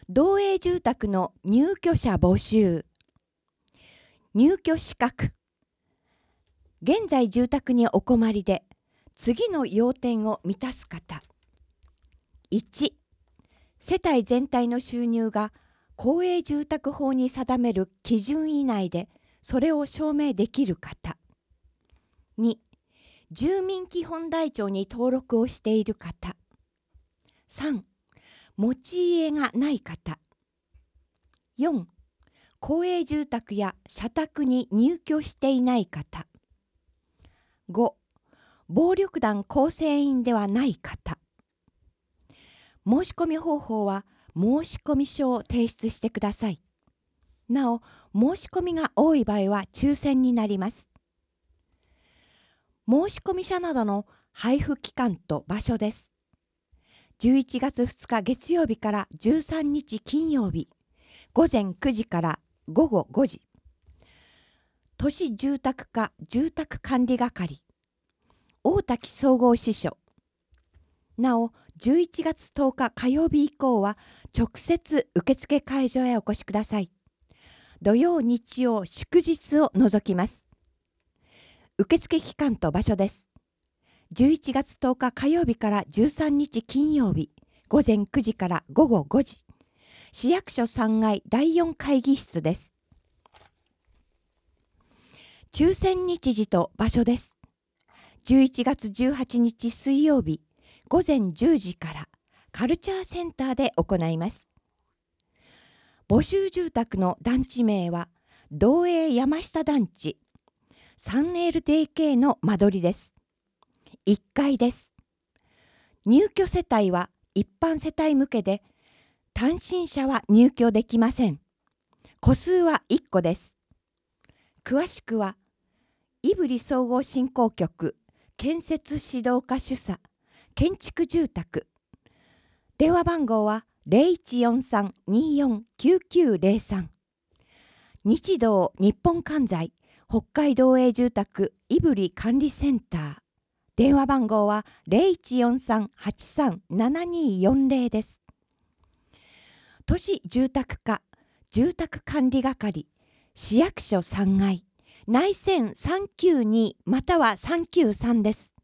同営住宅の入居者募集。入居資格。現在住宅にお困りで次の要点を満たす方。1、世帯全体の収入が公営住宅法に定める基準以内でそれを証明できる方。2、住民基本台帳に登録をしている方。3、持ち家がない方。4、公営住宅や社宅に入居していない方。5、暴力団構成員ではない方。申し込み方法は申込書を提出してください。なお、申し込みが多い場合は抽選になります。申込者などの配布期間と場所です。11月2日月曜日から13日金曜日、午前9時から午後5時。都市住宅課住宅管理係、大滝総合支所。なお、11月10日火曜日以降は直接受付会場へお越しください。土曜日曜祝日を除きます。受付期間と場所です。11月10日火曜日から13日金曜日、午前9時から午後5時。市役所3階第4会議室です。抽選日時と場所です。11月18日水曜日、午前10時からカルチャーセンターで行います。募集住宅の団地名は道営山下団地 3LDK の間取りです。1階です。入居世帯は一般世帯向けで単身者は入居できません。戸数は1戸です。詳しくは胆振総合振興局建設指導課主査建築住宅。電話番号は 0143-249903。日動日本管財北海道営住宅胆振管理センター。電話番号は 0143-837240 です。都市住宅課住宅管理係市役所3階内線392または393です。